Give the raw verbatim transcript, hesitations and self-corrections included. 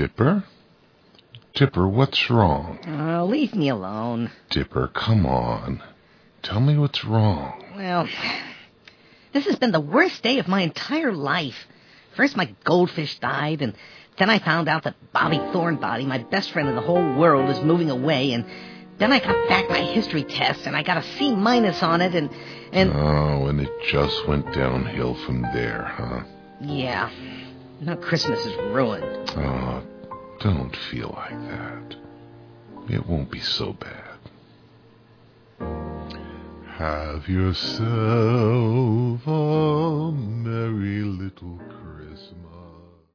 Dipper? Dipper, what's wrong? Oh, leave me alone. Dipper, come on. Tell me what's wrong. Well, this has been the worst day of my entire life. First my goldfish died, and then I found out that Bobby Thornbody, my best friend in the whole world, is moving away, and then I got back my history test, and I got a C minus on it, and... and Oh, and it just went downhill from there, huh? Yeah. Now Christmas is ruined. Oh, don't feel like that. It won't be so bad. Have yourself a merry little Christmas.